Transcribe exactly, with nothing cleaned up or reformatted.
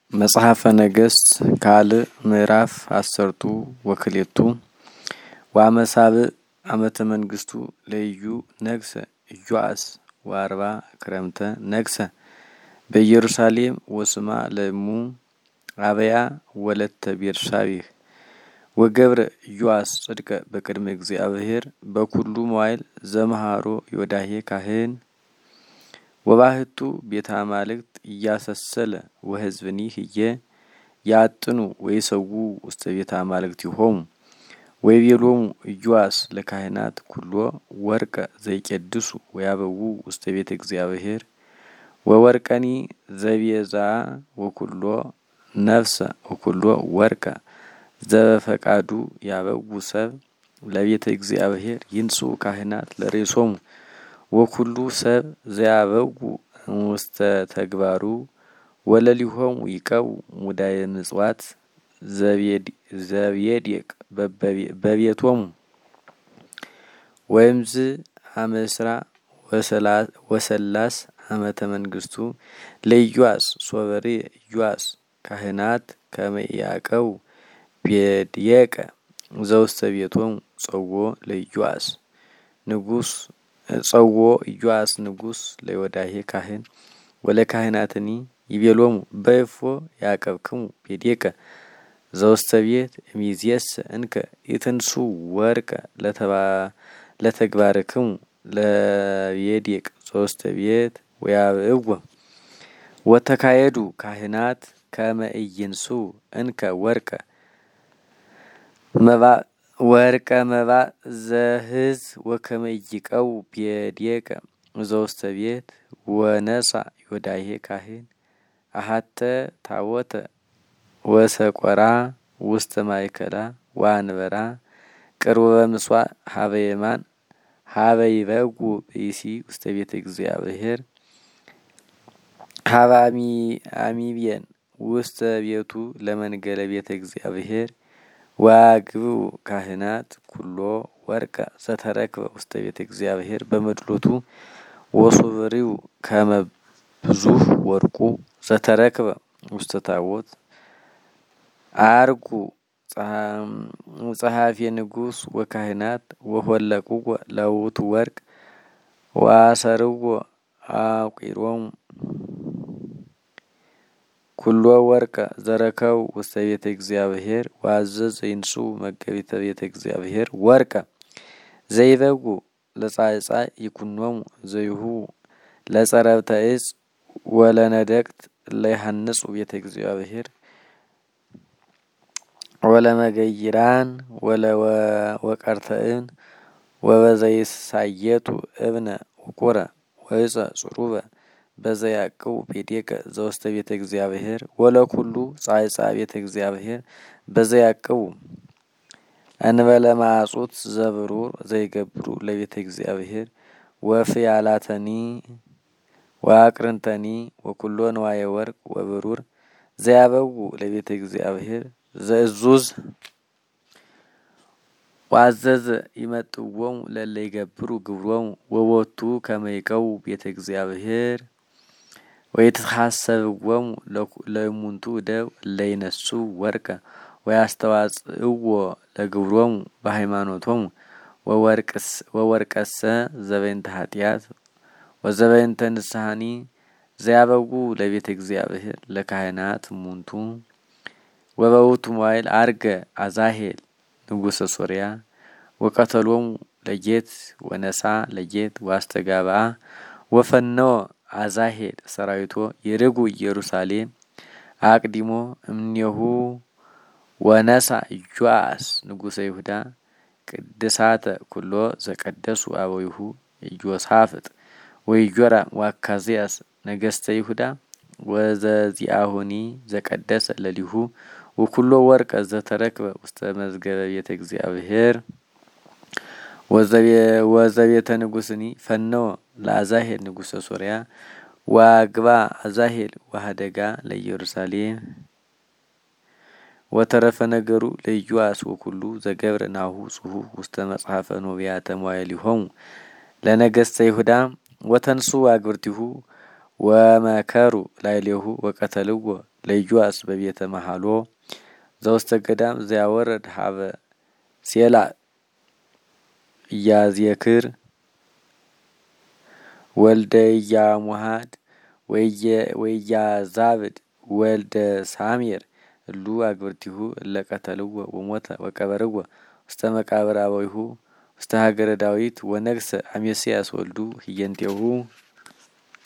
መጽሐፈ ነገሥት ካልዕ ምዕራፍ አሰርቱ ወክልኤቱ ወአመሳብዕ ዓመተ መንግስቱ ለኢዩ ነግሰ ኢዮአስ ወአርባ ክረምተ ነግሰ በኢየሩሳሌም ወስማ ለእሙ አበያ ወለተ ቤርሳቤህ ወገብረ ኢዮአስ ጽድቀ በቅድመ እግዚአብሔር በኩሉ መዋዕል ዘመሃሮ ዮዳሄ ካህን ወባህቱ ቤተ አማልክት እያሰሰለ ወሕዝብኒ ህየ ያጥኑ ወይሰው ውስተ ቤተ አማልክት ይሆሙ ወይቤሎሙ ኢዮአስ ለካህናት ኩሎ ወርቀ ዘይቄድሱ ወያበው ውስተ ቤተ እግዚአብሔር ወወርቀኒ ዘቤዛ ወኩሎ ነፍሰ ወኩሎ ወርቀ ዘፈቃዱ ያበው ሰብ ለቤተ እግዚአብሔር ይንሱ ካህናት ለሬሶሙ ወኩሉ ሰብ ዘያበው ውስተ ተግባሩ ወለሊሆሙ ይቀው ሙዳየ ምጽዋት ዘቤድ ዘቤድየቅ በቤቶሙ ወይምዝ አመስራ ወሰላስ ዓመተ መንግስቱ ለኢዮአስ ሶበሬ ኢዮአስ ካህናት ከመያቀው ቤድየቀ ዘውስተ ቤቶሙ ጸዎ ለኢዮአስ ንጉስ ጸዎ ኢዮአስ ንጉስ ለዮዳሄ ካህን ወለካህናትኒ ይቤሎሙ በይፎ ያቀብክሙ ቤድየቀ ዘውስተ ቤት እሚዜስ እንከ ይትንሱ ወርቀ ለተባ ለተግባርክሙ ለቤድየቅ ዘውስተ ቤት ወያብእዎ ወተካየዱ ካህናት ከመ ኢይንሱ እንከ ወርቀ መባ ወርቀ መባ ዘህዝ ወከመ ይቀው ቤድየቀ ዘውስተ ቤት ወነሳ ዮዳሄ ካህን አሐተ ታወተ ወሰቆራ ውስተ ማእከላ ወአንበራ ቅርበ ምጽዋዕ ሀበ የማን ሀበ ይበጉ ብእሲ ውስተ ቤተ እግዚአብሔር ሀበ አሚብየን ውስተ ቤቱ ለመንገለ ቤተ እግዚአብሔር ወአግብኡ ካህናት ኩሎ ወርቀ ዘተረክበ ውስተ ቤተ እግዚአብሔር በመድሎቱ ወሶበሪው ከመ ብዙኅ ወርቁ ዘተረክበ ውስተ ታቦት አርጉ ጸሐፌ ንጉስ ወካህናት ወሆለቁዎ ለውቱ ወርቅ ወአሰርዎ አቂሮሙ ኩሎ ወርቀ ዘረከው ውስተ ቤተ እግዚአብሔር ወአዘዘ ይንሱ መገቢተ ቤተ እግዚአብሔር ወርቀ ዘይበጉ ለጻዕጻዕ ይኩኖሙ ዘይሁ ለጸረብተ ዕፅ ወለነደቅት ለይሃንጹ ቤተ እግዚአብሔር ወለመገይራን ወለወቀርተእን ወበዘይሳየጡ እብነ ወቁረ ወዕፀ ጽሩበ በዘያቅው ቤድየቀ ዘውስተ ቤተ እግዚአብሔር ወለኩሉ ጻዕጻዕ ቤተ እግዚአብሔር በዘያቅው እንበለ ማጹት ዘብሩር ዘይገብሩ ለቤተ እግዚአብሔር ወፍያላተኒ ወአቅርንተኒ ወኩሎ ንዋየ ወርቅ ወብሩር ዘያበው ለቤተ እግዚአብሔር ዘእዙዝ ወአዘዘ ይመጥዎሙ ለለ ይገብሩ ግብሮሙ ወቦቱ ከመ ይቀው ቤተ እግዚአብሔር ወይትሐሰብዎሙ ለእሙንቱ እደው ለይነሱ ወርቀ ወያስተዋጽእዎ ለግብሮሙ በሃይማኖቶሙ ወወርቀሰ ዘበይንተ ኃጢአት ወዘበይንተ ንስሐኒ ዘያበው ለቤተ እግዚአብሔር ለካህናት እሙንቱ ወበውቱ መዋዕል አርገ አዛሄል ንጉሰ ሶርያ ወቀተሎሙ ለጌት ወነሳ ለጌት ዋስተጋብአ ወፈነወ አዛሄል ሰራዊቶ ይርጉ ኢየሩሳሌም አቅዲሞ እምኔሁ ወነሳ ኢዮአስ ንጉሰ ይሁዳ ቅድሳተ ኩሎ ዘቀደሱ አበዊሁ ኢዮሳፍጥ ወኢዮራም ወአካዝያስ ነገስተ ይሁዳ ወዘዚአሁኒ ዘቀደሰ ለሊሁ ወኩሎ ወርቀ ዘተረክበ ውስተ መዝገበ ቤተ እግዚአብሔር ወዘቤተ ንጉስኒ ፈነወ ለአዛሄል ንጉሰ ሶርያ ወአግባ አዛሄል ወሀደጋ ለኢየሩሳሌም ወተረፈ ነገሩ ለኢዮአስ ወኩሉ ዘገብረ ናሁ ጽሑፍ ውስተ መጽሐፈ ኖቢያተ መዋዕሊሆሙ ለነገስተ ይሁዳ ወተንሱ አግብርቲሁ ወመከሩ ላዕሌሁ ወቀተልዎ ለኢዮአስ በቤተ መሃሎ ዘውስተ ገዳም ዘያወረድ ሀበ ሴላ ኢያዜክር ወልደ ኢያሙሃድ ወኢያዛብድ ወልደ ሳሜር እሉ አግብርቲሁ እለ ቀተልዎ ወሞተ ወቀበርዎ ውስተ መቃብር አበዊሁ ውስተ ሀገረ ዳዊት ወነግሰ አሜስያስ ወልዱ ህየንቴሁ